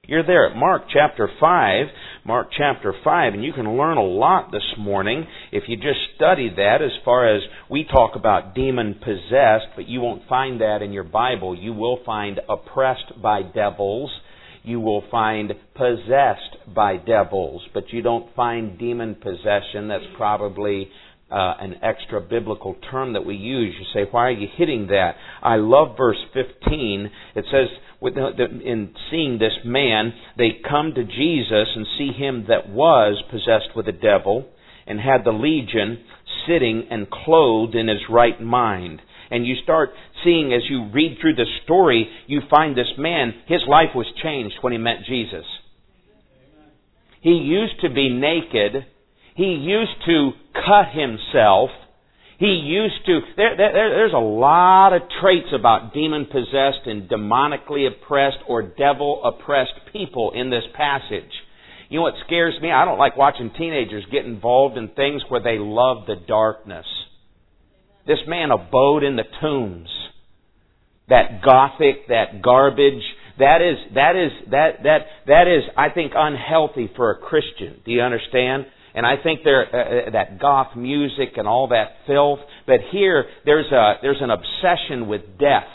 You're there at Mark chapter 5, and you can learn a lot this morning if you just study that as far as we talk about demon-possessed, but you won't find that in your Bible. You will find oppressed by devils. You will find possessed by devils, but you don't find demon possession. That's probably an extra biblical term that we use. You say, why are you hitting that? I love verse 15. It says, in seeing this man, they come to Jesus and see him that was possessed with a devil and had the legion sitting and clothed in his right mind. And you start seeing, as you read through the story, you find this man, his life was changed when he met Jesus. He used to be naked. He used to cut himself. He used to... There's a lot of traits about demon-possessed and demonically oppressed or devil-oppressed people in this passage. You know what scares me? I don't like watching teenagers get involved in things where they love the darkness. This man abode in the tombs. That gothic, that garbage, that is, I think, unhealthy for a Christian. Do you understand? And I think that goth music and all that filth. But here, there's an obsession with death.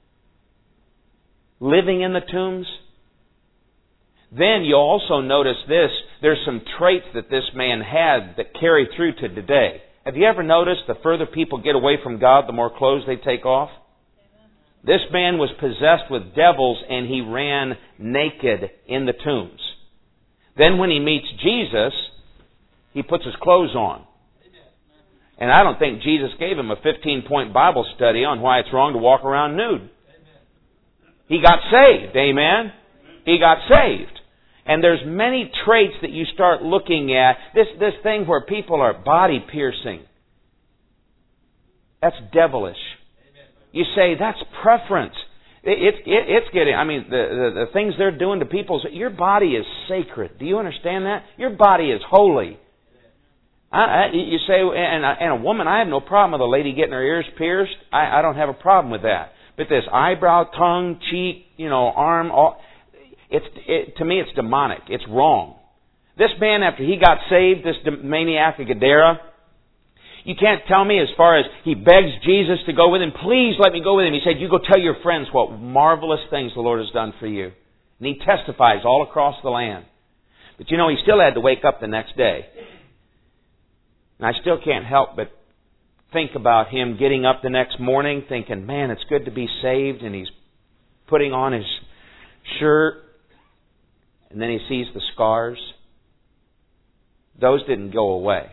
Living in the tombs. Then you also notice this. There's some traits that this man had that carry through to today. Have you ever noticed the further people get away from God, the more clothes they take off? This man was possessed with devils and he ran naked in the tombs. Then when he meets Jesus, he puts his clothes on. And I don't think Jesus gave him a 15-point Bible study on why it's wrong to walk around nude. He got saved. Amen? He got saved. And there's many traits that you start looking at. This thing where people are body piercing. That's devilish. You say, that's preference. It's getting, I mean, the things they're doing to people, your body is sacred. Do you understand that? Your body is holy. You say, and a woman, I have no problem with a lady getting her ears pierced. I don't have a problem with that. But this eyebrow, tongue, cheek, arm, to me it's demonic. It's wrong. This man, after he got saved, this maniac of Gadara, you can't tell me as far as he begs Jesus to go with him. Please let me go with him. He said, you go tell your friends what marvelous things the Lord has done for you. And he testifies all across the land. But he still had to wake up the next day. And I still can't help but think about him getting up the next morning thinking, man, it's good to be saved. And he's putting on his shirt. And then he sees the scars. Those didn't go away.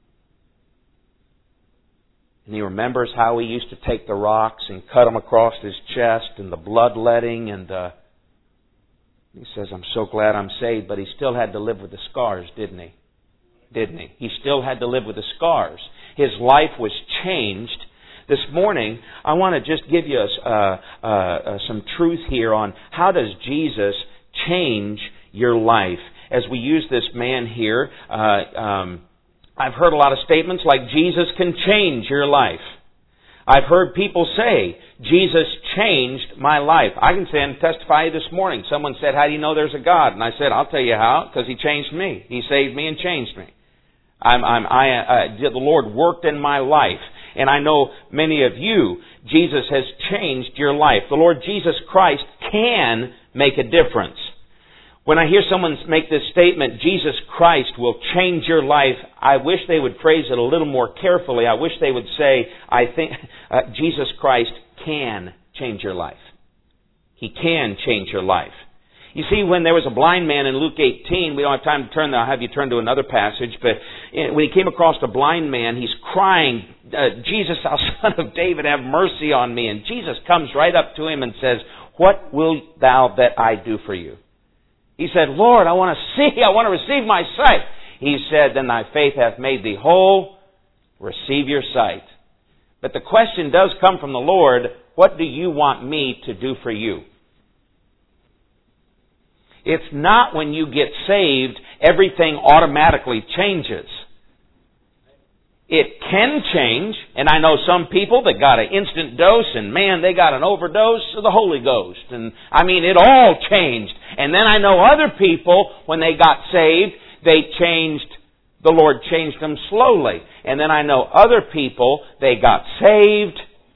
And he remembers how he used to take the rocks and cut them across his chest and the bloodletting. And he says, I'm so glad I'm saved. But he still had to live with the scars, didn't he? He still had to live with the scars. His life was changed. This morning, I want to just give you some truth here on how does Jesus change your life. As we use this man here, I've heard a lot of statements like Jesus can change your life. I've heard people say, Jesus changed my life. I can stand and testify this morning. Someone said, how do you know there's a God? And I said, I'll tell you how, because He changed me. He saved me and changed me. The Lord worked in my life. And I know many of you, Jesus has changed your life. The Lord Jesus Christ can make a difference. When I hear someone make this statement, Jesus Christ will change your life, I wish they would phrase it a little more carefully. I wish they would say, I think Jesus Christ can change your life. He can change your life. You see, when there was a blind man in Luke 18, we don't have time to turn there, I'll have you turn to another passage, but when he came across a blind man, he's crying, Jesus, thou Son of David, have mercy on me. And Jesus comes right up to him and says, what wilt thou that I do for you? He said, Lord, I want to see, I want to receive my sight. He said, then thy faith hath made thee whole, receive your sight. But the question does come from the Lord, what do you want me to do for you? It's not when you get saved, everything automatically changes. It can change, and I know some people that got an instant dose, and man, they got an overdose of the Holy Ghost. And I mean, it all changed. And then I know other people, when they got saved, the Lord changed them slowly. And then I know other people, they got saved,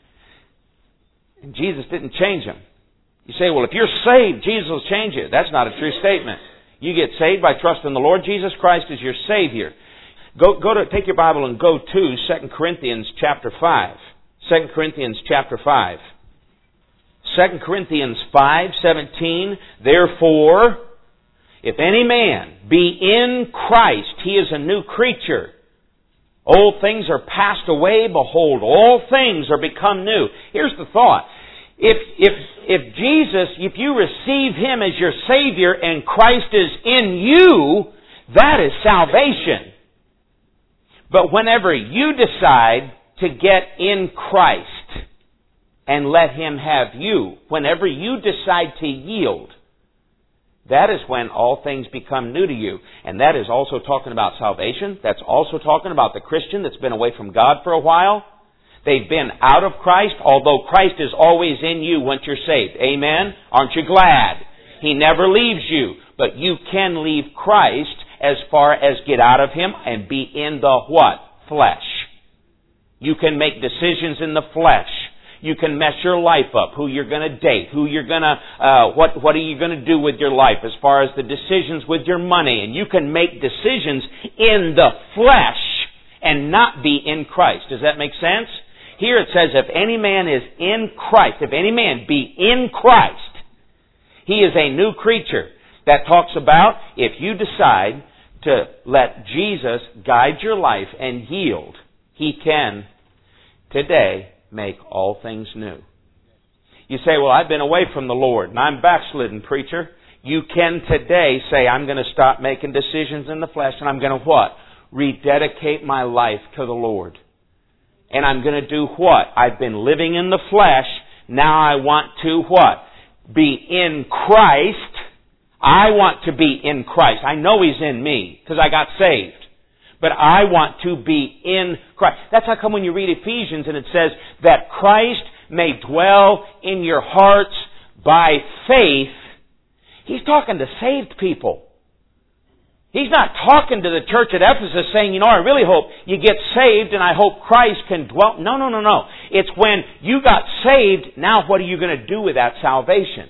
and Jesus didn't change them. You say, well, if you're saved, Jesus will change you. That's not a true statement. You get saved by trusting the Lord Jesus Christ as your Savior. Take your Bible and go to 2 Corinthians chapter 5. 2 Corinthians chapter 5. 2 Corinthians 5:17. Therefore, if any man be in Christ, he is a new creature. Old things are passed away, behold, all things are become new. Here's the thought. If you receive Him as your Savior and Christ is in you, that is salvation. But whenever you decide to get in Christ and let Him have you, whenever you decide to yield, that is when all things become new to you. And that is also talking about salvation. That's also talking about the Christian that's been away from God for a while. They've been out of Christ, although Christ is always in you once you're saved. Amen? Aren't you glad? He never leaves you. But you can leave Christ as far as get out of Him and be in the what? Flesh. You can make decisions in the flesh. You can mess your life up, who you're going to date, who you're going to, what are you going to do with your life as far as the decisions with your money. And you can make decisions in the flesh and not be in Christ. Does that make sense? Here it says, if any man is in Christ, if any man be in Christ, he is a new creature. That talks about if you decide to let Jesus guide your life and yield, He can today make all things new. You say, well, I've been away from the Lord and I'm backslidden, preacher. You can today say, I'm going to stop making decisions in the flesh and I'm going to what? Rededicate my life to the Lord. And I'm going to do what? I've been living in the flesh. Now I want to what? Be in Christ. I want to be in Christ. I know He's in me because I got saved. But I want to be in Christ. That's how come when you read Ephesians and it says that Christ may dwell in your hearts by faith. He's talking to saved people. He's not talking to the church at Ephesus saying, I really hope you get saved and I hope Christ can dwell. No. It's when you got saved, now what are you going to do with that salvation?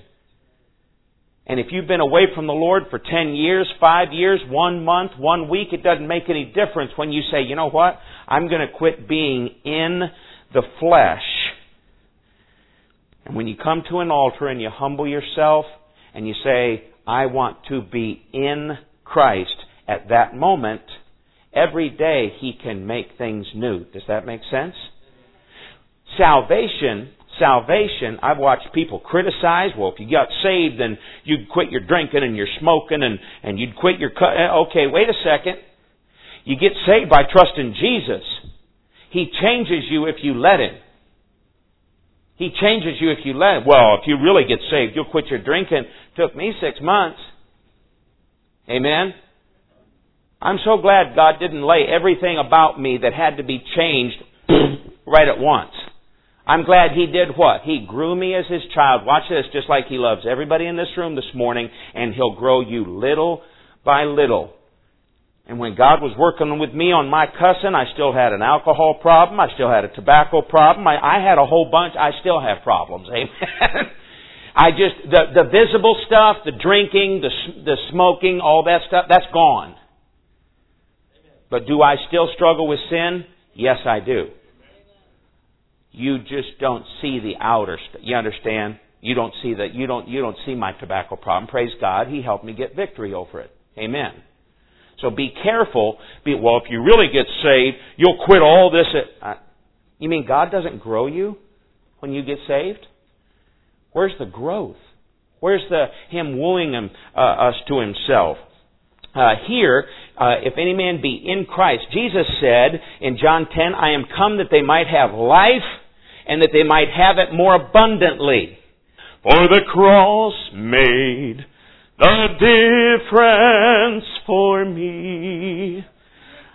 And if you've been away from the Lord for 10 years, 5 years, 1 month, 1 week, it doesn't make any difference when you say, you know what? I'm going to quit being in the flesh. And when you come to an altar and you humble yourself and you say, I want to be in Christ, at that moment, every day He can make things new. Does that make sense? Salvation, I've watched people criticize, well, if you got saved, then you'd quit your drinking and your smoking and you'd quit your... Okay, wait a second. You get saved by trusting Jesus. He changes you if you let Him. He changes you if you let Him. Well, if you really get saved, you'll quit your drinking. Took me 6 months. Amen? I'm so glad God didn't lay everything about me that had to be changed right at once. I'm glad He did what? He grew me as His child. Watch this, just like He loves everybody in this room this morning, and He'll grow you little by little. And when God was working with me on my cussing, I still had an alcohol problem. I still had a tobacco problem. I had a whole bunch. I still have problems. Amen. The visible stuff, the drinking, the smoking, all that stuff, that's gone. But do I still struggle with sin? Yes, I do. You just don't see the outer stuff. You understand? You don't see that. You don't see my tobacco problem. Praise God, He helped me get victory over it. Amen. So be careful. Well, if you really get saved, you'll quit all this. You mean God doesn't grow you when you get saved? Where's the growth? Where's Him wooing us to Himself? Here, if any man be in Christ, Jesus said in John 10, I am come that they might have life and that they might have it more abundantly. For the cross made the difference for me.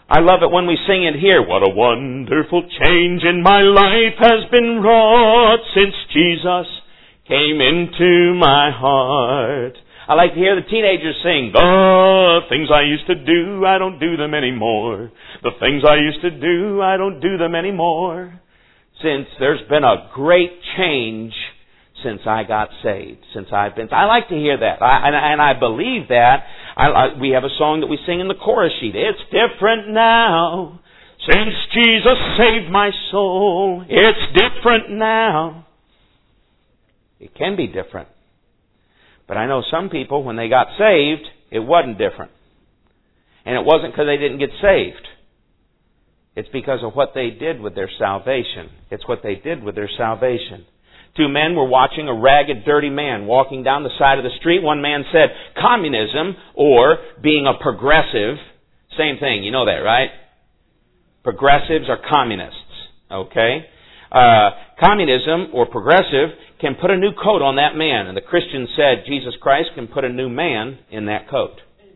I love it when we sing it here. What a wonderful change in my life has been wrought since Jesus came into my heart. I like to hear the teenagers sing, the things I used to do, I don't do them anymore. The things I used to do, I don't do them anymore. Since there's been a great change since I got saved, I like to hear that, and I believe that. We have a song that we sing in the chorus sheet. It's different now, since Jesus saved my soul. It's different now. It can be different. But I know some people, when they got saved, it wasn't different. And it wasn't because they didn't get saved. It's because of what they did with their salvation. It's what they did with their salvation. Two men were watching a ragged, dirty man walking down the side of the street. One man said, communism, or being a progressive, same thing, you know that, right? Progressives are communists, okay? Communism, or progressive, can put a new coat on that man. And the Christian said, Jesus Christ can put a new man in that coat.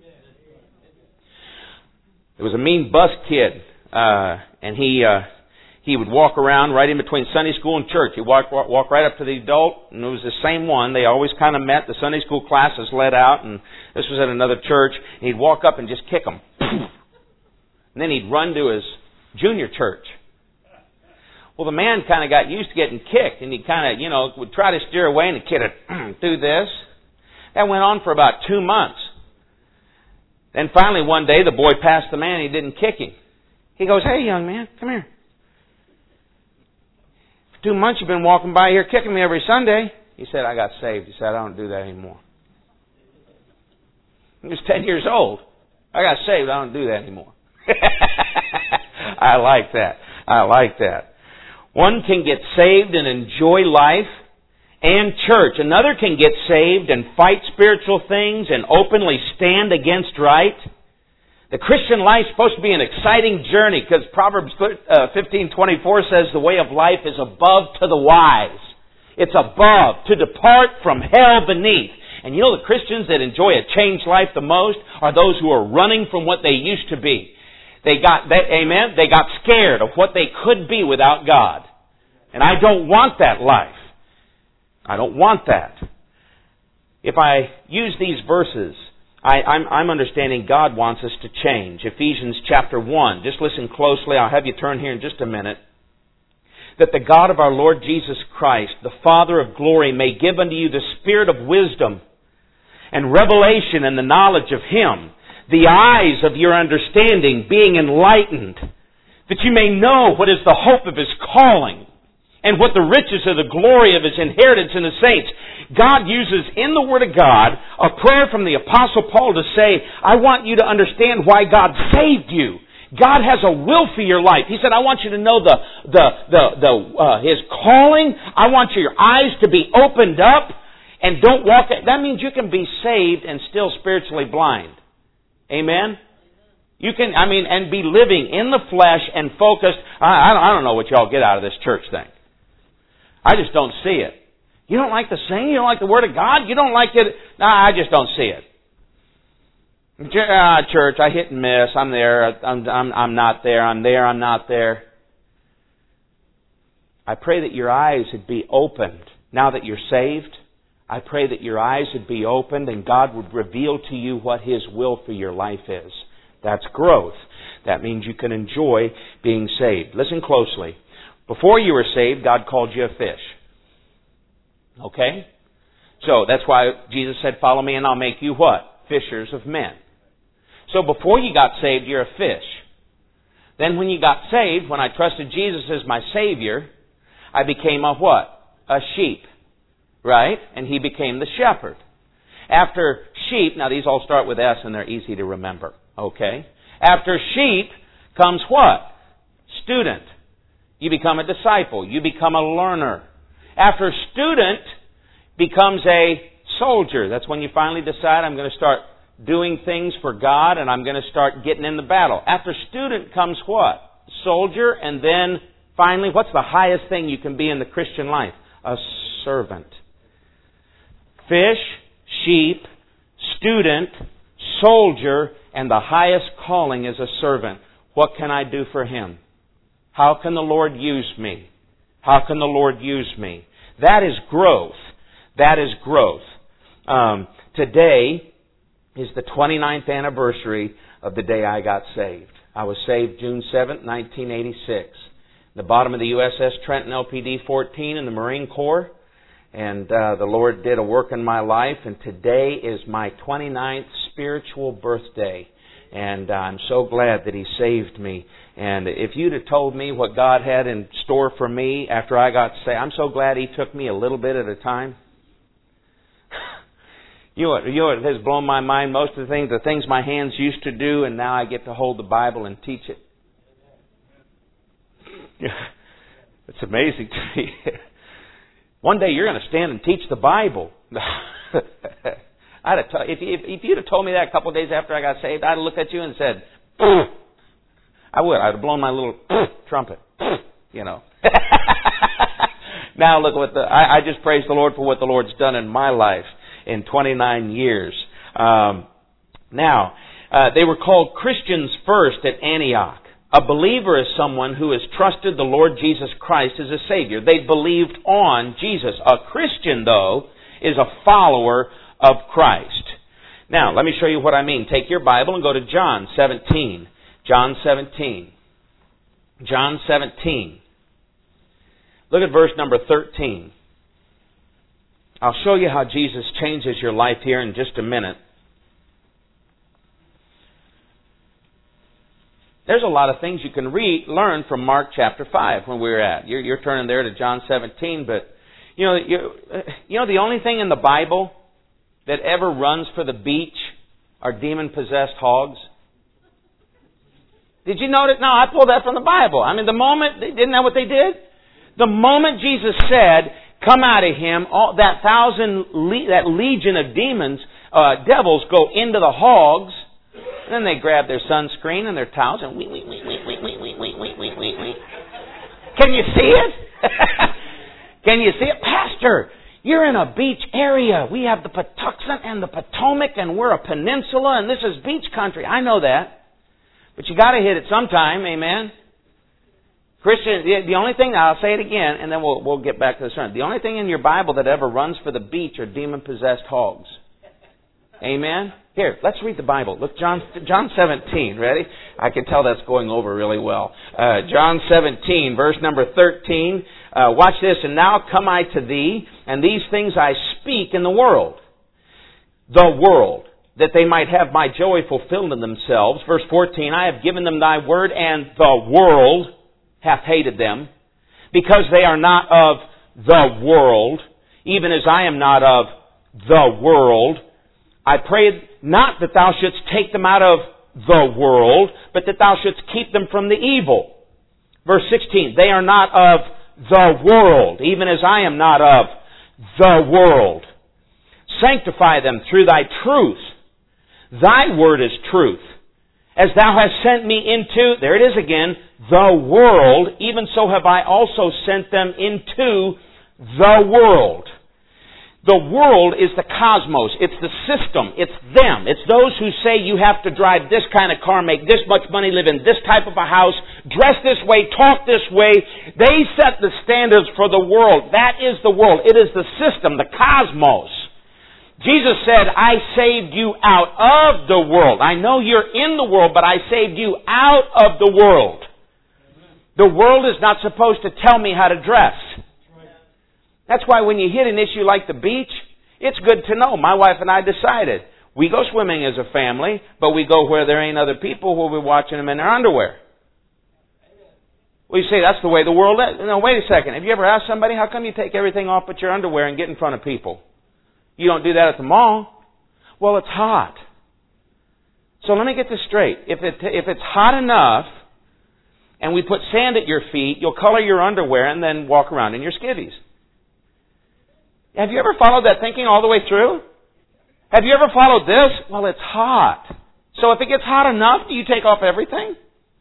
There was a mean bus kid, and he would walk around right in between Sunday school and church. He'd walk right up to the adult, and it was the same one. They always kind of met. The Sunday school classes led out, and this was at another church. And he'd walk up and just kick them. And then he'd run to his junior church. Well, the man kind of got used to getting kicked, and he kind of, would try to steer away, and the kid would do this. That went on for about 2 months. Then finally one day, the boy passed the man, and he didn't kick him. He goes, hey, young man, come here. 2 months you've been walking by here kicking me every Sunday. He said, I got saved. He said, I don't do that anymore. He was 10 years old. I got saved. I don't do that anymore. I like that. I like that. One can get saved and enjoy life and church. Another can get saved and fight spiritual things and openly stand against right. The Christian life is supposed to be an exciting journey because Proverbs 15:24 says the way of life is above to the wise. It's above, to depart from hell beneath. And you know the Christians that enjoy a changed life the most are those who are running from what they used to be. They got scared of what they could be without God. And I don't want that life. I don't want that. If I use these verses, I'm understanding God wants us to change. Ephesians chapter 1. Just listen closely. I'll have you turn here in just a minute. That the God of our Lord Jesus Christ, the Father of glory, may give unto you the spirit of wisdom and revelation and the knowledge of Him, the eyes of your understanding being enlightened, that you may know what is the hope of His calling and what the riches of the glory of His inheritance in the saints. God uses in the Word of God a prayer from the Apostle Paul to say, I want you to understand why God saved you. God has a will for your life. He said, I want you to know His calling. I want your eyes to be opened up and don't walk. That means you can be saved and still spiritually blind. Amen? You can, and be living in the flesh and focused. I don't know what y'all get out of this church thing. I just don't see it. You don't like the singing? You don't like the Word of God? You don't like it? No, I just don't see it. Church, I hit and miss. I'm there. I'm not there. I'm there. I'm not there. I pray that your eyes would be opened now that you're saved. I pray that your eyes would be opened and God would reveal to you what His will for your life is. That's growth. That means you can enjoy being saved. Listen closely. Before you were saved, God called you a fish. Okay? So that's why Jesus said, follow me and I'll make you what? Fishers of men. So before you got saved, you're a fish. Then when you got saved, when I trusted Jesus as my Savior, I became a what? A sheep. Right? And He became the shepherd. After sheep, now these all start with S and they're easy to remember. Okay? After sheep comes what? Student. You become a disciple. You become a learner. After student becomes a soldier. That's when you finally decide I'm going to start doing things for God and I'm going to start getting in the battle. After student comes what? Soldier, and then finally, what's the highest thing you can be in the Christian life? A servant. Fish, sheep, student, soldier, and the highest calling is a servant. What can I do for Him? How can the Lord use me? How can the Lord use me? That is growth. That is growth. Today is the 29th anniversary of the day I got saved. I was saved June 7th, 1986. The bottom of the USS Trenton LPD-14 in the Marine Corps. And the Lord did a work in my life. And today is my 29th spiritual birthday. And I'm so glad that He saved me. And if you'd have told me what God had in store for me after I got saved, I'm so glad He took me a little bit at a time. You know what has blown my mind? Most of the things my hands used to do, and now I get to hold the Bible and teach it. It's amazing to me. One day you're going to stand and teach the Bible. If you'd have told me that a couple of days after I got saved, I'd have looked at you and said, I would. I'd have blown my little trumpet. You know. Now look what I just praise the Lord for what the Lord's done in my life in 29 years. Now, they were called Christians first at Antioch. A believer is someone who has trusted the Lord Jesus Christ as a Savior. They believed on Jesus. A Christian, though, is a follower of Christ. Now, let me show you what I mean. Take your Bible and go to John 17. John 17. John 17. Look at verse number 13. I'll show you how Jesus changes your life here in just a minute. There's a lot of things you can learn from Mark chapter 5 when we were at. You're turning there to John 17, but you know the only thing in the Bible that ever runs for the beach are demon-possessed hogs. Did you notice? No, I pulled that from the Bible. I mean, isn't that what they did? The moment Jesus said, "Come out of him," that legion of demons, devils go into the hogs. And then they grab their sunscreen and their towels and wee. Can you see it? Can you see it? Pastor, you're in a beach area. We have the Patuxent and the Potomac and we're a peninsula and this is beach country. I know that. But you got to hit it sometime, amen? Christian, the only thing, I'll say it again and then we'll get back to the sermon. The only thing in your Bible that ever runs for the beach are demon-possessed hogs. Amen? Here, let's read the Bible. Look, John 17. Ready? I can tell that's going over really well. John 17, verse number 13. Watch this. And now come I to thee, and these things I speak in the world. The world, that they might have my joy fulfilled in themselves. Verse 14, I have given them thy word, and the world hath hated them, because they are not of the world, even as I am not of the world. I pray not that thou shouldst take them out of the world, but that thou shouldst keep them from the evil. Verse 16, they are not of the world, even as I am not of the world. Sanctify them through thy truth. Thy word is truth. As thou hast sent me into, there it is again, the world, even so have I also sent them into the world. The world is the cosmos. It's the system. It's them. It's those who say you have to drive this kind of car, make this much money, live in this type of a house, dress this way, talk this way. They set the standards for the world. That is the world. It is the system, the cosmos. Jesus said, I saved you out of the world. I know you're in the world, but I saved you out of the world. The world is not supposed to tell me how to dress. That's why when you hit an issue like the beach, it's good to know. My wife and I decided we go swimming as a family, but we go where there ain't other people who will be watching them in their underwear. Well, you say that's the way the world is. No, wait a second. Have you ever asked somebody, how come you take everything off but your underwear and get in front of people? You don't do that at the mall. Well, it's hot. So let me get this straight. If it's hot enough and we put sand at your feet, you'll color your underwear and then walk around in your skivvies. Have you ever followed that thinking all the way through? Have you ever followed this? Well, it's hot. So if it gets hot enough, do you take off everything?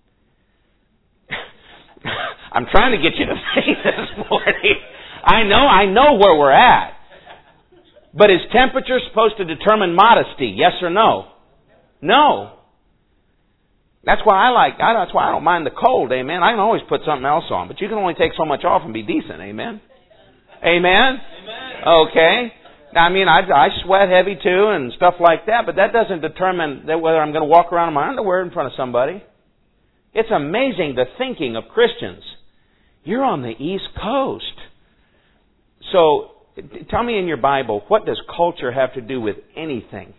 I'm trying to get you to think this morning. I know where we're at. But is temperature supposed to determine modesty? Yes or no? No. That's why that's why I don't mind the cold, amen. I can always put something else on, but you can only take so much off and be decent, amen. Amen? Okay. Now, I mean, I sweat heavy too and stuff like that, but that doesn't determine that whether I'm going to walk around in my underwear in front of somebody. It's amazing the thinking of Christians. You're on the East Coast. So, tell me in your Bible, what does culture have to do with anything?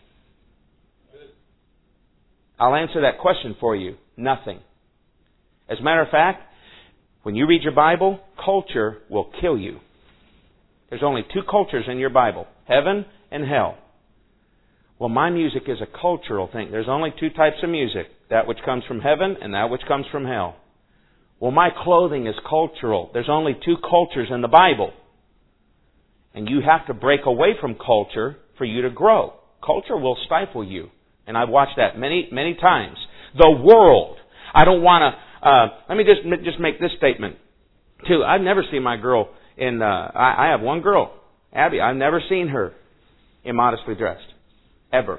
I'll answer that question for you. Nothing. As a matter of fact, when you read your Bible, culture will kill you. There's only two cultures in your Bible, heaven and hell. Well, my music is a cultural thing. There's only two types of music, that which comes from heaven and that which comes from hell. Well, my clothing is cultural. There's only two cultures in the Bible. And you have to break away from culture for you to grow. Culture will stifle you. And I've watched that many, many times. The world. I don't want to... let me just make this statement, too. I've never seen my girl in... I have one girl, Abby. I've never seen her immodestly dressed. Ever.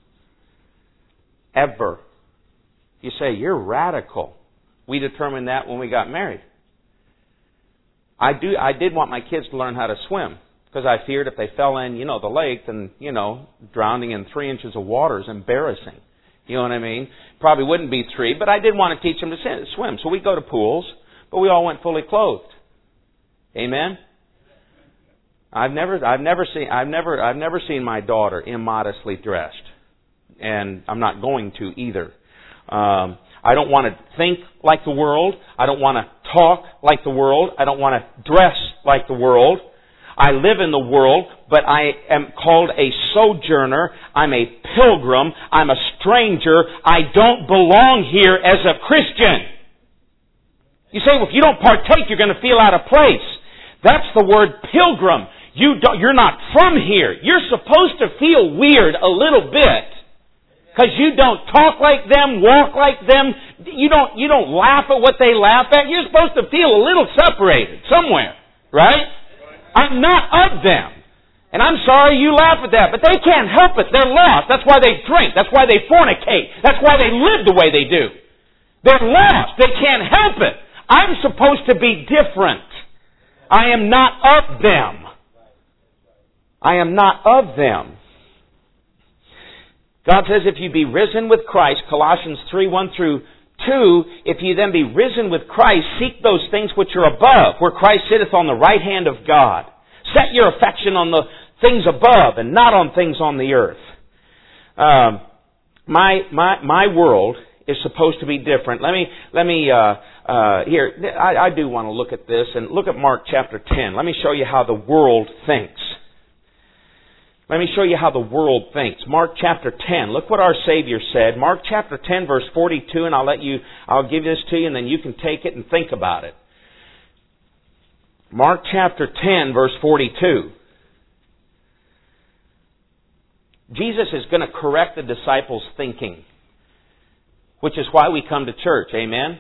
Ever. You say, you're radical. We determined that when we got married. I did want my kids to learn how to swim. Because I feared if they fell in, the lake, then, drowning in 3 inches of water is embarrassing. You know what I mean? Probably wouldn't be 3, but I did want to teach them to swim. So we'd go to pools, but we all went fully clothed. Amen? I've never seen my daughter immodestly dressed. And I'm not going to either. I don't want to think like the world. I don't want to talk like the world. I don't want to dress like the world. I live in the world, but I am called a sojourner. I'm a pilgrim. I'm a stranger. I don't belong here as a Christian. You say, well, if you don't partake, you're going to feel out of place. That's the word pilgrim. You're not from here. You're supposed to feel weird a little bit because you don't talk like them, walk like them. You don't laugh at what they laugh at. You're supposed to feel a little separated somewhere, right? I'm not of them. And I'm sorry you laugh at that, but they can't help it. They're lost. That's why they drink. That's why they fornicate. That's why they live the way they do. They're lost. They can't help it. I'm supposed to be different. I am not of them. I am not of them. God says if you be risen with Christ, Colossians 3:1-2, if you then be risen with Christ, seek those things which are above, where Christ sitteth on the right hand of God. Set your affection on the things above and not on things on the earth. My world is supposed to be different. I do want to look at this and look at Mark chapter 10. Let me show you how the world thinks. Let me show you how the world thinks. Mark chapter 10. Look what our Savior said. Mark chapter 10 verse 42, and I'll give this to you and then you can take it and think about it. Mark chapter 10 verse 42. Jesus is going to correct the disciples' thinking, which is why we come to church. Amen?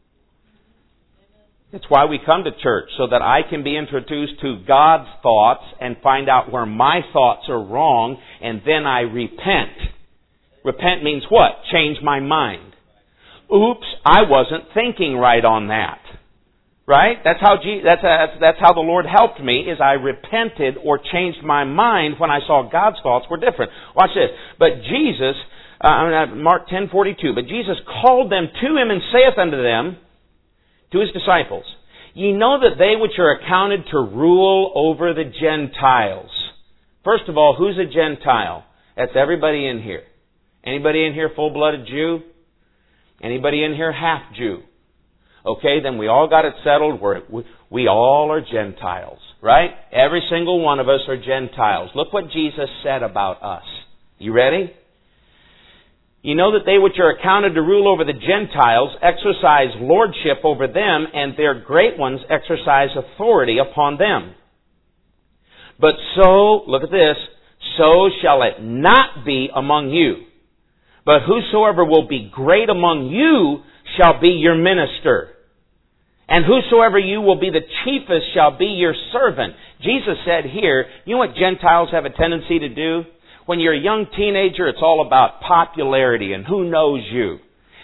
It's why we come to church, so that I can be introduced to God's thoughts and find out where my thoughts are wrong, and then I repent. Repent means what? Change my mind. Oops, I wasn't thinking right on that. Right? That's how the Lord helped me, is I repented or changed my mind when I saw God's thoughts were different. Watch this. But Jesus, Mark 10:42, but Jesus called them to Him and saith unto them, to His disciples, ye know that they which are accounted to rule over the Gentiles. First of all, who's a Gentile? That's everybody in here. Anybody in here full-blooded Jew? Anybody in here half Jew? Okay, then we all got it settled. We all are Gentiles, right? Every single one of us are Gentiles. Look what Jesus said about us. You ready? You know that they which are accounted to rule over the Gentiles exercise lordship over them, and their great ones exercise authority upon them. But so, look at this, so shall it not be among you. But whosoever will be great among you shall be your minister. And whosoever you will be the chiefest shall be your servant. Jesus said here, you know what Gentiles have a tendency to do? When you're a young teenager, it's all about popularity and who knows you.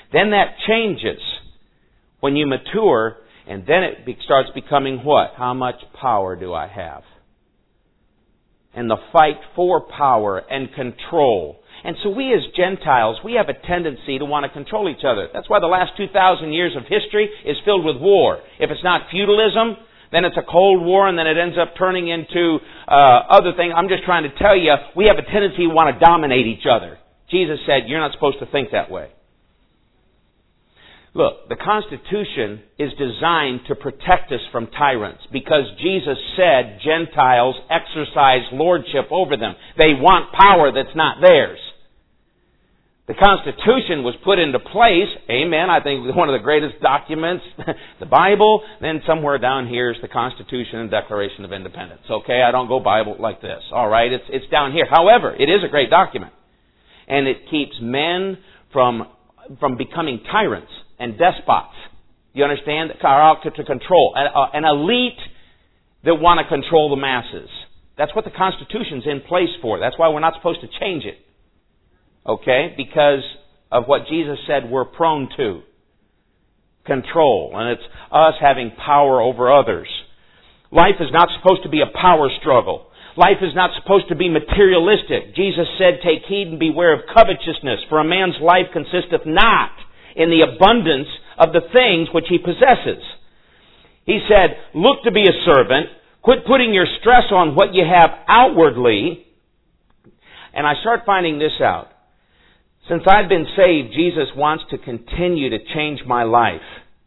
Then that changes when you mature, and then it starts becoming what? How much power do I have? And the fight for power and control. And so we as Gentiles, we have a tendency to want to control each other. That's why the last 2,000 years of history is filled with war. If it's not feudalism, then it's a Cold War, and then it ends up turning into other things. I'm just trying to tell you, we have a tendency to want to dominate each other. Jesus said, you're not supposed to think that way. Look, the Constitution is designed to protect us from tyrants because Jesus said Gentiles exercise lordship over them. They want power that's not theirs. The Constitution was put into place, amen, I think one of the greatest documents, the Bible, then somewhere down here is the Constitution and Declaration of Independence. Okay, I don't go Bible like this. All right, it's down here. However, it is a great document. And it keeps men from becoming tyrants and despots. You understand? Are out to control. An elite that want to control the masses. That's what the Constitution's in place for. That's why we're not supposed to change it. Okay? Because of what Jesus said we're prone to. Control. And it's us having power over others. Life is not supposed to be a power struggle. Life is not supposed to be materialistic. Jesus said, take heed and beware of covetousness, for a man's life consisteth not in the abundance of the things which he possesses. He said, look to be a servant. Quit putting your stress on what you have outwardly. And I start finding this out. Since I've been saved, Jesus wants to continue to change my life.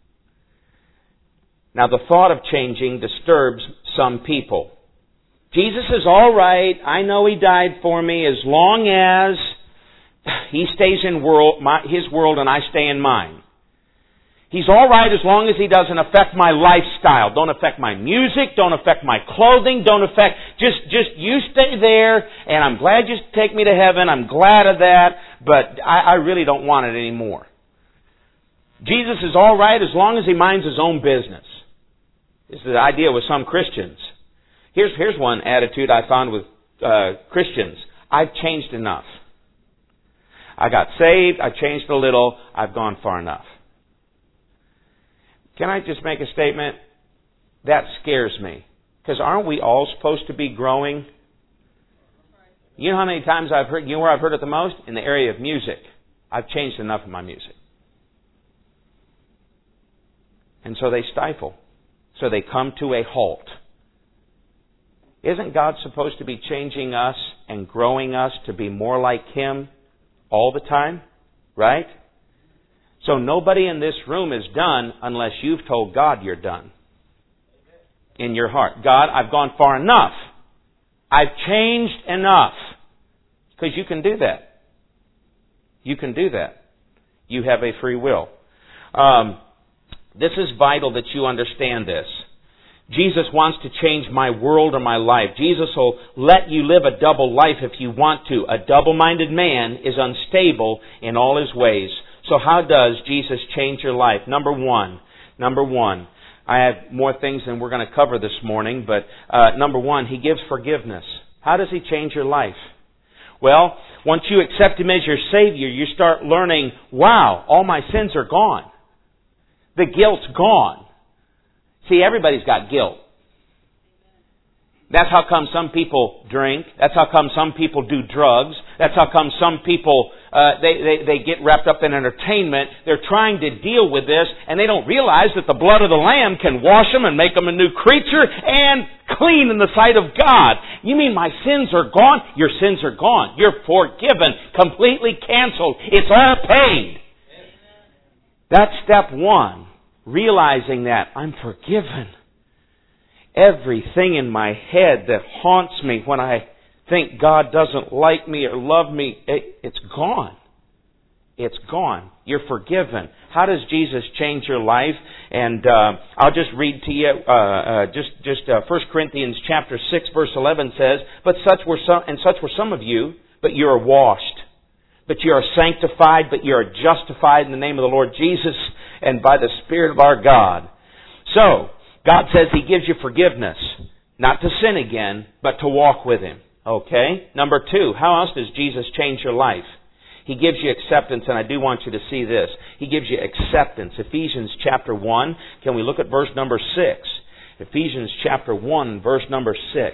Now, the thought of changing disturbs some people. Jesus is all right. I know He died for me as long as He stays in His world and I stay in mine. He's all right as long as He doesn't affect my lifestyle. Don't affect my music. Don't affect my clothing. Don't affect... Just you stay there, and I'm glad you take me to heaven. I'm glad of that, but I really don't want it anymore. Jesus is all right as long as He minds His own business. This is the idea with some Christians. Here's one attitude I found with Christians. I've changed enough. I got saved, I changed a little, I've gone far enough. Can I just make a statement? That scares me. Because aren't we all supposed to be growing? You know how many times I've heard, you know where I've heard it the most? In the area of music. I've changed enough in my music. And so they stifle. So they come to a halt. Isn't God supposed to be changing us and growing us to be more like Him all the time? Right? So nobody in this room is done unless you've told God you're done. In your heart. God, I've gone far enough. I've changed enough. Because you can do that. You can do that. You have a free will. This is vital that you understand this. Jesus wants to change my world or my life. Jesus will let you live a double life if you want to. A double-minded man is unstable in all his ways. So how does Jesus change your life? Number one. I have more things than we're going to cover this morning, but number one, He gives forgiveness. How does He change your life? Well, once you accept Him as your Savior, you start learning, wow, all my sins are gone. The guilt's gone. See, everybody's got guilt. That's how come some people drink. That's how come some people do drugs. That's how come some people, they get wrapped up in entertainment. They're trying to deal with this, and they don't realize that the blood of the Lamb can wash them and make them a new creature and clean in the sight of God. You mean my sins are gone? Your sins are gone. You're forgiven, completely canceled. It's all paid. That's step one. Realizing that I'm forgiven. Everything in my head that haunts me when I think God doesn't like me or love me, it's gone. It's gone. You're forgiven. How does Jesus change your life? And I'll just read to you, 1 Corinthians chapter 6, verse 11 says, But such were some of you, but you are washed. But you are sanctified, but you are justified in the name of the Lord Jesus and by the Spirit of our God. So, God says He gives you forgiveness, not to sin again, but to walk with Him. Okay? Number two, how else does Jesus change your life? He gives you acceptance, and I do want you to see this. He gives you acceptance. Ephesians chapter 1. Can we look at verse number 6? Ephesians chapter 1, verse number 6.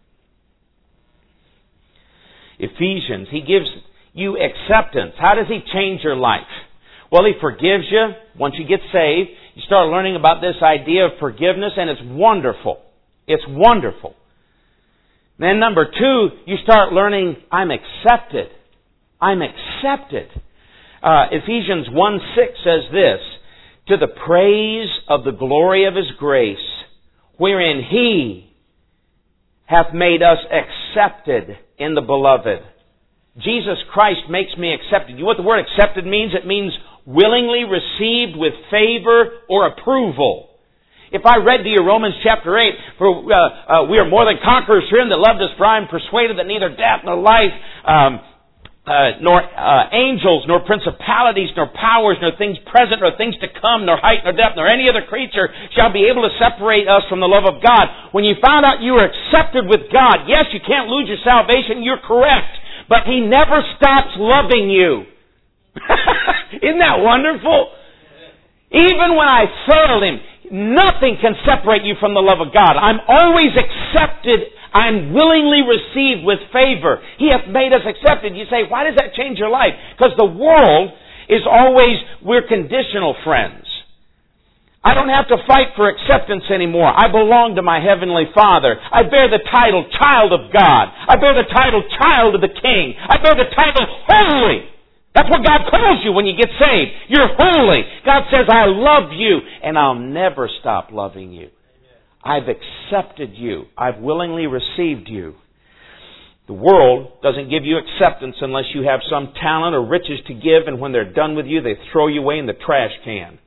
Ephesians, He gives you acceptance. How does He change your life? Well, He forgives you. Once you get saved, you start learning about this idea of forgiveness, and it's wonderful. It's wonderful. Then number 2, you start learning, I'm accepted. I'm accepted. Ephesians 1:6 says this, to the praise of the glory of His grace, wherein He hath made us accepted in the Beloved. Jesus Christ makes me accepted. You know what the word accepted means? It means willingly received with favor or approval. If I read to you Romans chapter 8, for we are more than conquerors through Him that loved us, for I am persuaded that neither death nor life, nor angels, nor principalities, nor powers, nor things present, nor things to come, nor height, nor depth, nor any other creature shall be able to separate us from the love of God. When you found out you were accepted with God, yes, you can't lose your salvation, you're correct. But He never stops loving you. Isn't that wonderful? Even when I failed Him, nothing can separate you from the love of God. I'm always accepted. I'm willingly received with favor. He hath made us accepted. You say, why does that change your life? Because the world is always, we're conditional friends. I don't have to fight for acceptance anymore. I belong to my Heavenly Father. I bear the title Child of God. I bear the title Child of the King. I bear the title Holy. That's what God calls you when you get saved. You're holy. God says, I love you, and I'll never stop loving you. I've accepted you. I've willingly received you. The world doesn't give you acceptance unless you have some talent or riches to give, and when they're done with you, they throw you away in the trash can.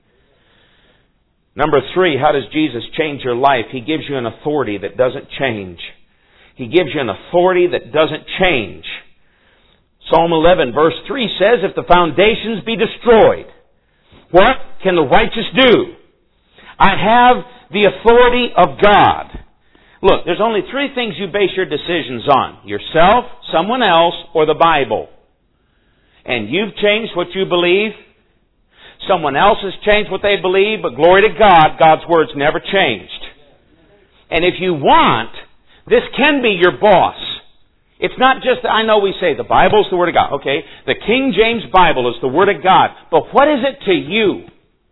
Number 3, how does Jesus change your life? He gives you an authority that doesn't change. He gives you an authority that doesn't change. Psalm 11 verse 3 says, if the foundations be destroyed, what can the righteous do? I have the authority of God. Look, there's only 3 things you base your decisions on. Yourself, someone else, or the Bible. And you've changed what you believe. Someone else has changed what they believe, but glory to God, God's Word's never changed. And if you want, this can be your boss. It's not just, I know we say the Bible's the Word of God. Okay, the King James Bible is the Word of God. But what is it to you?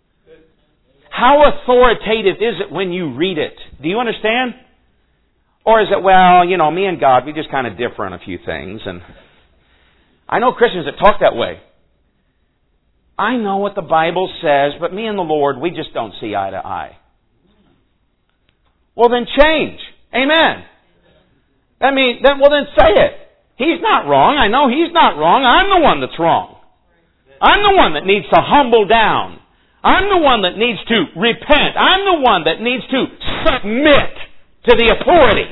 How authoritative is it when you read it? Do you understand? Or is it, well, me and God, we just kind of differ on a few things. And I know Christians that talk that way. I know what the Bible says, but me and the Lord, we just don't see eye to eye. Well, then change. Amen. Then say it. He's not wrong. I know He's not wrong. I'm the one that's wrong. I'm the one that needs to humble down. I'm the one that needs to repent. I'm the one that needs to submit to the authority.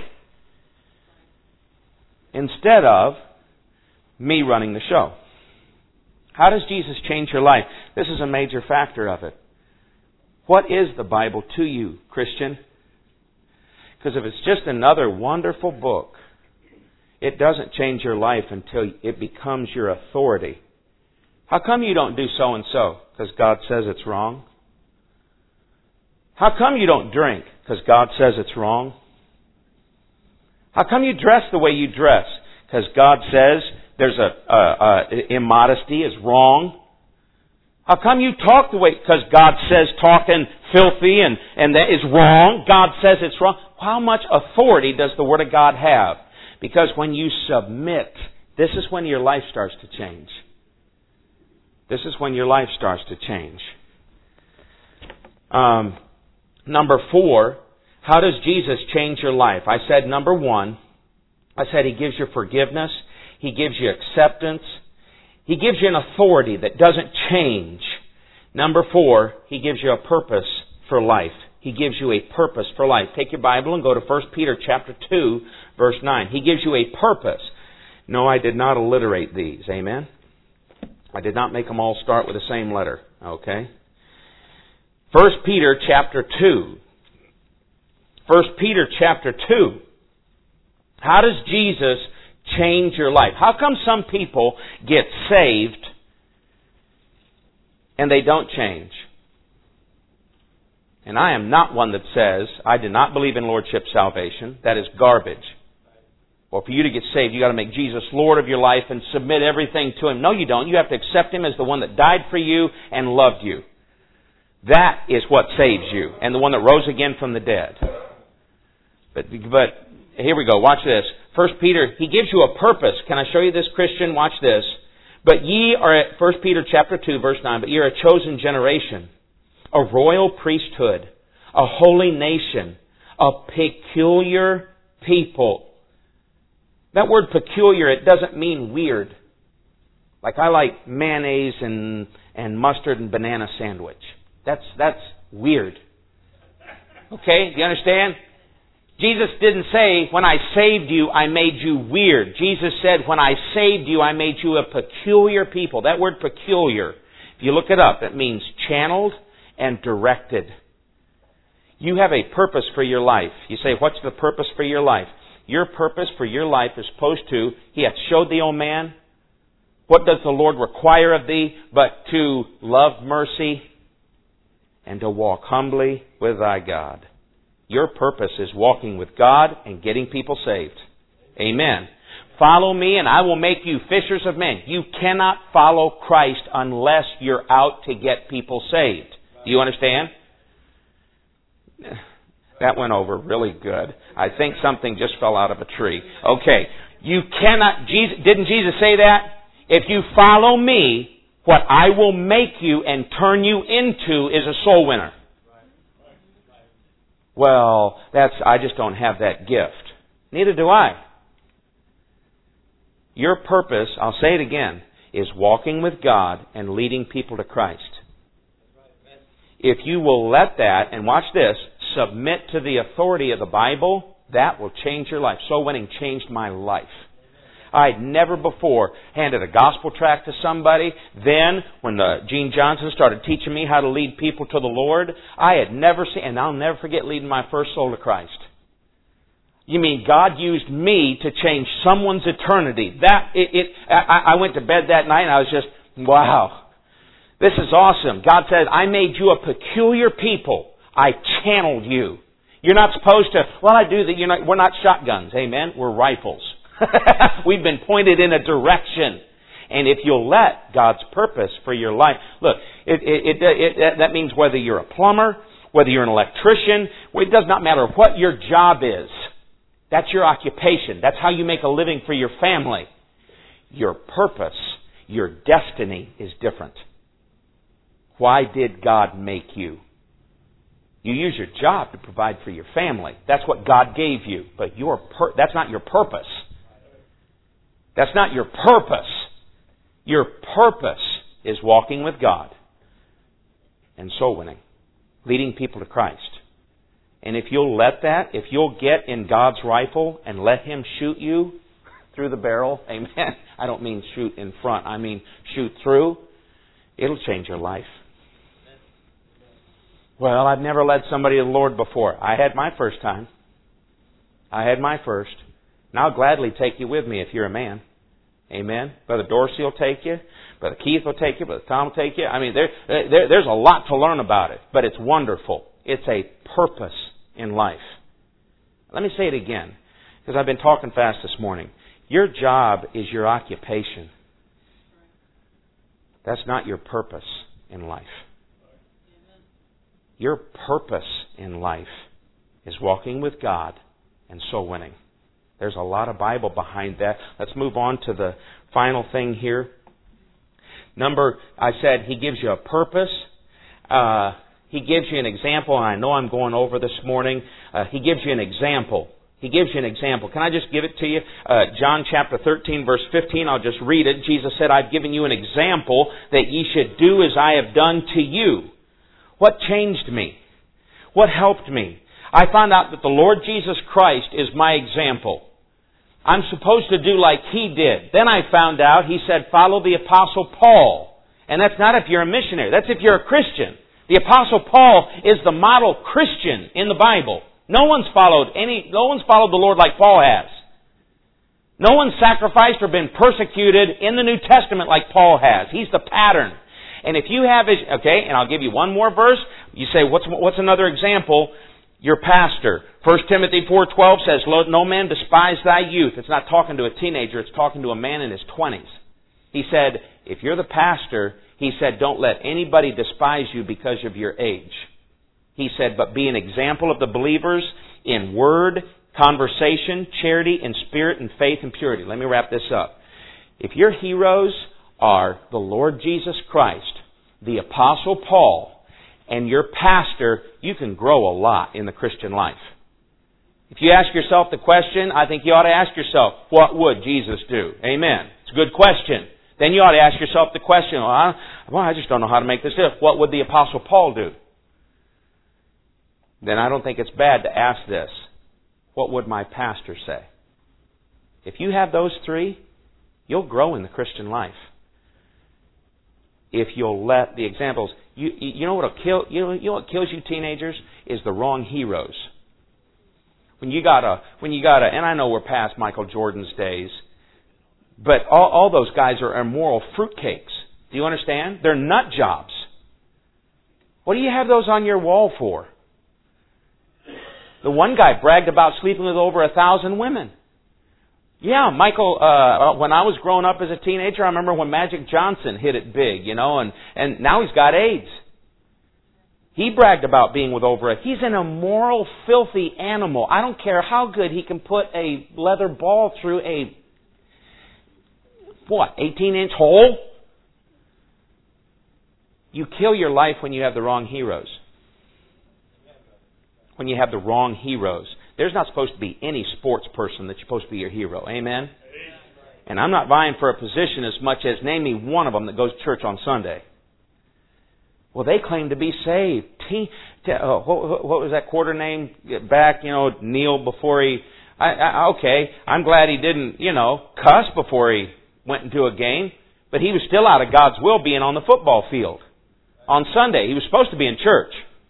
Instead of me running the show. How does Jesus change your life? This is a major factor of it. What is the Bible to you, Christian? Because if it's just another wonderful book, it doesn't change your life until it becomes your authority. How come you don't do so and so? Because God says it's wrong. How come you don't drink? Because God says it's wrong. How come you dress the way you dress? Because God says there's immodesty is wrong. How come you talk the way? Because God says talking filthy and that is wrong. God says it's wrong. How much authority does the Word of God have? Because when you submit, this is when your life starts to change. This is when your life starts to change. Number 4, how does Jesus change your life? I said number 1, I said He gives you forgiveness. He gives you acceptance. He gives you an authority that doesn't change. Number 4, He gives you a purpose for life. He gives you a purpose for life. Take your Bible and go to 1 Peter chapter 2, verse 9. He gives you a purpose. No, I did not alliterate these. Amen? I did not make them all start with the same letter. Okay? 1 Peter chapter 2. 1 Peter chapter 2. How does Jesus change your life. How come some people get saved and they don't change? And I am not one that says, I do not believe in Lordship salvation. That is garbage. Well, for you to get saved, you got to make Jesus Lord of your life and submit everything to Him. No, you don't. You have to accept Him as the one that died for you and loved you. That is what saves you, and the one that rose again from the dead. But here we go. Watch this. 1 Peter, he gives you a purpose. Can I show you this, Christian? Watch this. But ye are at 1 Peter chapter 2, verse 9. But ye are a chosen generation, a royal priesthood, a holy nation, a peculiar people. That word peculiar, it doesn't mean weird. Like I like mayonnaise and mustard and banana sandwich. That's weird. Okay? Do you understand? Jesus didn't say, when I saved you, I made you weird. Jesus said, when I saved you, I made you a peculiar people. That word peculiar, if you look it up, it means channeled and directed. You have a purpose for your life. You say, what's the purpose for your life? Your purpose for your life is supposed to, He hath showed thee, O man, what does the Lord require of thee, but to love mercy and to walk humbly with thy God. Your purpose is walking with God and getting people saved. Amen. Follow me and I will make you fishers of men. You cannot follow Christ unless you're out to get people saved. Do you understand? That went over really good. I think something just fell out of a tree. Okay. You cannot, didn't Jesus say that? If you follow me, what I will make you and turn you into is a soul winner. Well, I just don't have that gift. Neither do I. Your purpose, I'll say it again, is walking with God and leading people to Christ. If you will let that, and watch this, submit to the authority of the Bible, that will change your life. Soul winning changed my life. I'd never before handed a gospel tract to somebody. Then, when Gene Johnson started teaching me how to lead people to the Lord, I had never seen, and I'll never forget leading my first soul to Christ. You mean God used me to change someone's eternity? I went to bed that night and I was just, wow, this is awesome. God says, I made you a peculiar people. I channeled you. You're not supposed to, I do that. We're not shotguns, amen? We're rifles. We've been pointed in a direction. And if you'll let God's purpose for your life, look, that means whether you're a plumber, whether you're an electrician, it does not matter what your job is. That's your occupation. That's how you make a living for your family. Your purpose, your destiny is different. Why did God make you? You use your job to provide for your family. That's what God gave you. But that's not your purpose. That's not your purpose. Your purpose is walking with God and soul winning, leading people to Christ. And if you'll let that, if you'll get in God's rifle and let Him shoot you through the barrel, amen. I don't mean shoot in front. I mean shoot through. It'll change your life. Well, I've never led somebody to the Lord before. I had my first time. And I'll gladly take you with me if you're a man. Amen. Brother Dorsey will take you. Brother Keith will take you. Brother Tom will take you. I mean, there's a lot to learn about it. But it's wonderful. It's a purpose in life. Let me say it again, because I've been talking fast this morning. Your job is your occupation. That's not your purpose in life. Your purpose in life is walking with God and soul winning. There's a lot of Bible behind that. Let's move on to the final thing here. I said He gives you a purpose. He gives you an example, and I know I'm going over this morning. He gives you an example. Can I just give it to you? John chapter 13, verse 15, I'll just read it. Jesus said, I've given you an example that ye should do as I have done to you. What changed me? What helped me? I found out that the Lord Jesus Christ is my example. I'm supposed to do like He did. Then I found out He said, follow the Apostle Paul. And that's not if you're a missionary. That's if you're a Christian. The Apostle Paul is the model Christian in the Bible. No one's followed the Lord like Paul has. No one sacrificed or been persecuted in the New Testament like Paul has. He's the pattern. And if you have his, okay, and I'll give you one more verse. You say, what's another example? Your pastor. 1 Timothy 4:12 says, "Let no man despise thy youth." It's not talking to a teenager, it's talking to a man in his 20s. He said, if you're the pastor, he said, don't let anybody despise you because of your age. He said, but be an example of the believers in word, conversation, charity, and spirit, and faith, and purity. Let me wrap this up. If your heroes are the Lord Jesus Christ, the Apostle Paul, and your pastor, you can grow a lot in the Christian life. If you ask yourself the question, I think you ought to ask yourself, what would Jesus do? Amen. It's a good question. Then you ought to ask yourself the question, I just don't know how to make this up. What would the Apostle Paul do? Then I don't think it's bad to ask this. What would my pastor say? If you have those three, you'll grow in the Christian life. If you'll let the examples, you know what kills you teenagers is the wrong heroes. When you gotta, and I know we're past Michael Jordan's days, but all those guys are immoral fruitcakes. Do you understand? They're nut jobs. What do you have those on your wall for? The one guy bragged about sleeping with over 1,000 women. Yeah, Michael, when I was growing up as a teenager, I remember when Magic Johnson hit it big, and now he's got AIDS. He bragged about being with he's an immoral, filthy animal. I don't care how good he can put a leather ball through a, 18-inch hole? You kill your life when you have the wrong heroes. When you have the wrong heroes. There's not supposed to be any sports person that's supposed to be your hero. Amen? And I'm not vying for a position as much as name me one of them that goes to church on Sunday. Well, they claim to be saved. What was that quarter name back? Neil before he... okay, I'm glad he didn't, cuss before he went into a game. But he was still out of God's will being on the football field. On Sunday, he was supposed to be in church.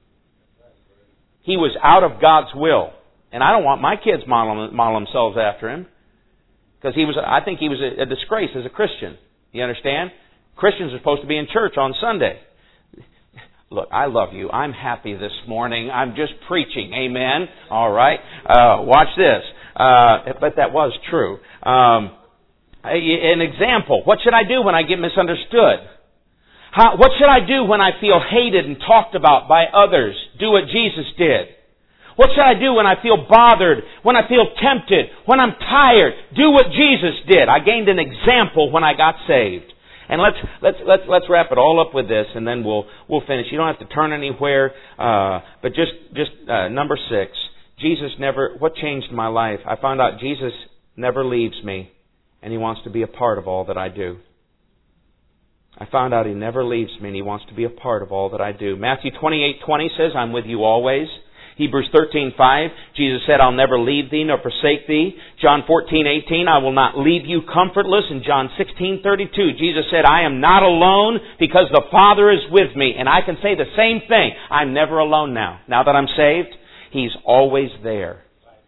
He was out of God's will. And I don't want my kids model themselves after him. Because I think he was a disgrace as a Christian. You understand? Christians are supposed to be in church on Sunday. Look, I love you. I'm happy this morning. I'm just preaching. Amen. All right. Watch this. But that was true. An example. What should I do when I get misunderstood? What should I do when I feel hated and talked about by others? Do what Jesus did. What should I do when I feel bothered, when I feel tempted, when I'm tired? Do what Jesus did. I gained an example when I got saved. And let's wrap it all up with this, and then we'll finish. You don't have to turn anywhere, but just number 6. What changed my life? I found out Jesus never leaves me, and He wants to be a part of all that I do. I found out He never leaves me, and He wants to be a part of all that I do. Matthew 28:20 says, I'm with you always. Hebrews 13:5, Jesus said, I'll never leave thee nor forsake thee. John 14:18, I will not leave you comfortless. And John 16:32, Jesus said, I am not alone because the Father is with me. And I can say the same thing. I'm never alone now. Now that I'm saved, He's always there.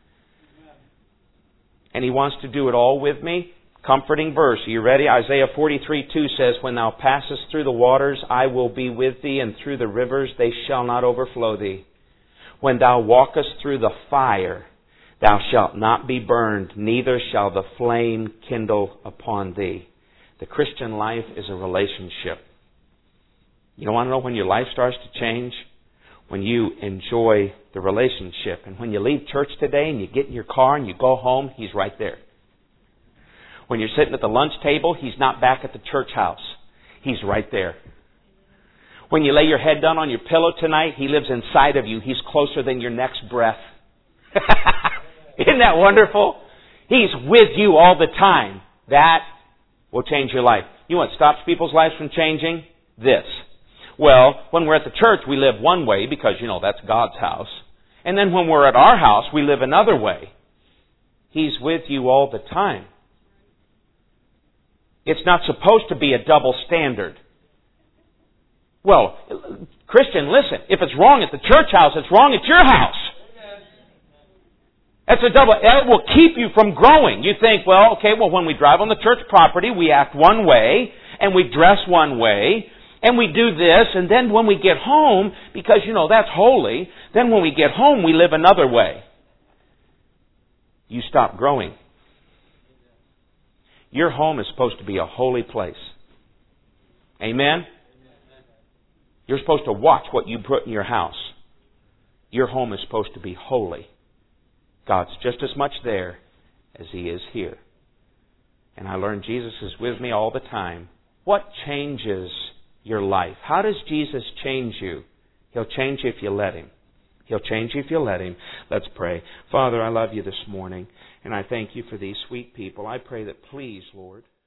And He wants to do it all with me. Comforting verse. Are you ready? Isaiah 43:2 says, when thou passest through the waters, I will be with thee, and through the rivers, they shall not overflow thee. When thou walkest through the fire, thou shalt not be burned, neither shall the flame kindle upon thee. The Christian life is a relationship. You want to know when your life starts to change? When you enjoy the relationship. And when you leave church today and you get in your car and you go home, He's right there. When you're sitting at the lunch table, He's not back at the church house. He's right there. When you lay your head down on your pillow tonight, He lives inside of you. He's closer than your next breath. Isn't that wonderful? He's with you all the time. That will change your life. You know what stops people's lives from changing? This. Well, when we're at the church, we live one way because, that's God's house. And then when we're at our house, we live another way. He's with you all the time. It's not supposed to be a double standard. Well, Christian, listen. If it's wrong at the church house, it's wrong at your house. It will keep you from growing. You think, when we drive on the church property, we act one way, and we dress one way, and we do this, and then when we get home, because, that's holy, then when we get home, we live another way. You stop growing. Your home is supposed to be a holy place. Amen? You're supposed to watch what you put in your house. Your home is supposed to be holy. God's just as much there as He is here. And I learned Jesus is with me all the time. What changes your life? How does Jesus change you? He'll change you if you let Him. He'll change you if you let Him. Let's pray. Father, I love You this morning, and I thank You for these sweet people. I pray that please, Lord,